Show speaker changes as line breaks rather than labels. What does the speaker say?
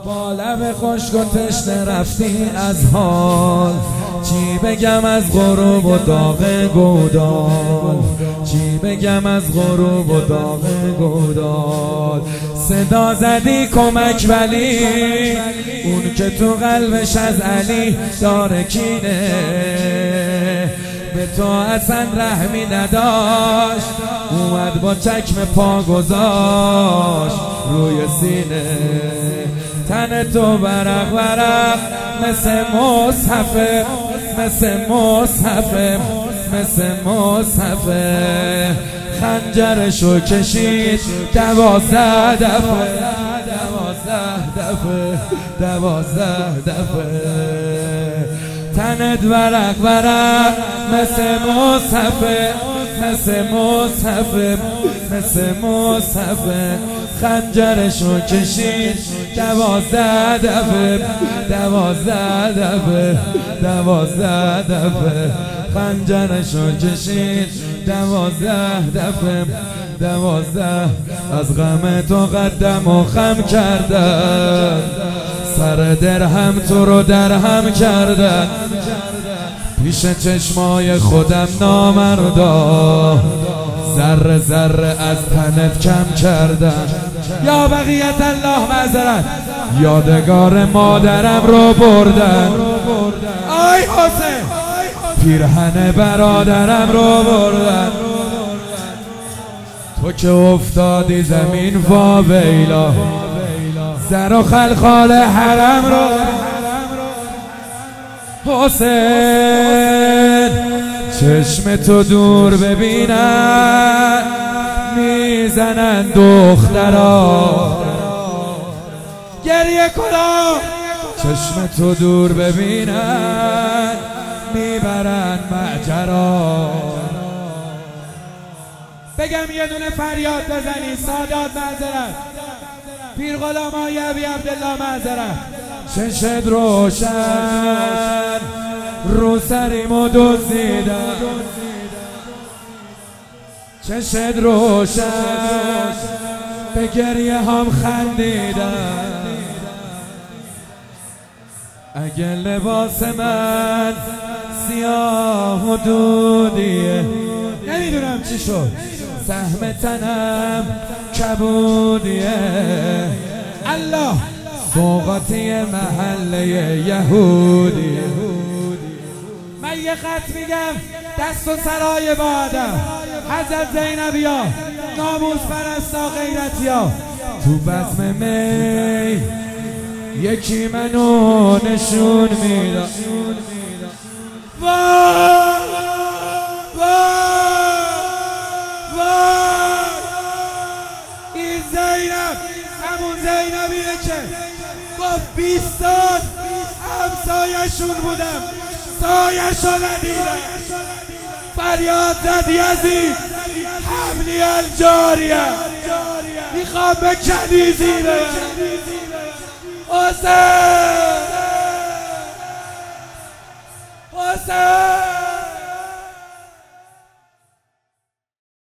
با لب خشک و تشنه رفتی از حال. چی بگم از غروب و داغ گودال، چی بگم از غروب و داغ گودال. صدا زدی کمک ولی اون که تو قلبش از علی داره کینه، به تو اصلا رحمی نداشت، اومد با چکم پا گذاشت روی سینه. تن تو ورق ورق مثل مصحفه، مثل مصحفه، مثل مصحفه. خنجرشو کشید 12 دفعه، 12 دفعه. تنت ورق ورق مثل مصحفه، مثل مصحفه، مثل مصحفه. خنجرشو کشید 12 دفعه، 12 دفعه، 12 دفعه. خنجرشو کشید 12 دفعه، 12. از غم تو قدم و خم کردن، سر درهم تو رو درهم کردن. پیش چشمای خودم نامردا، ذره ذره از تنت کم کردن. یا بقیت الله معذرت، یادگار مادرم رو بردن. آی حسین، پیرهن برادرم رو بردن. تو که افتادی زمین وا ویلا، زر و خلخال حرم رو. حسین چشم تو دور ببینن، میزنن دخترا گریه کلا. چشم تو دور ببینن، میبرن معجرا. بگم یه دونه فریاد بزنی سادات معذرت، پیر غلامای ابی عبدالله معذرت. چشت روشن رو سریمو دزدیدن، چشت روشن به گریه هم خندیدن. اگه لباس من سیاه و دودیه، نمیدونم چی شد، سهم تنم کبودیه. الله سوقاتی محله یهودیه. من یه خط میگم دست و سرای با آدم، حضرت زینبیا، ناموس پرستا، غیرتیا. تو بزم می یکی منو نشون میداد. وای این زینب همون زینبیه که با 20 سال همسایشون بودم، سایشو ندیدم. فریاد زد یزید حملی الجاریه، میخوام به کنیزی برم. حسین، حسین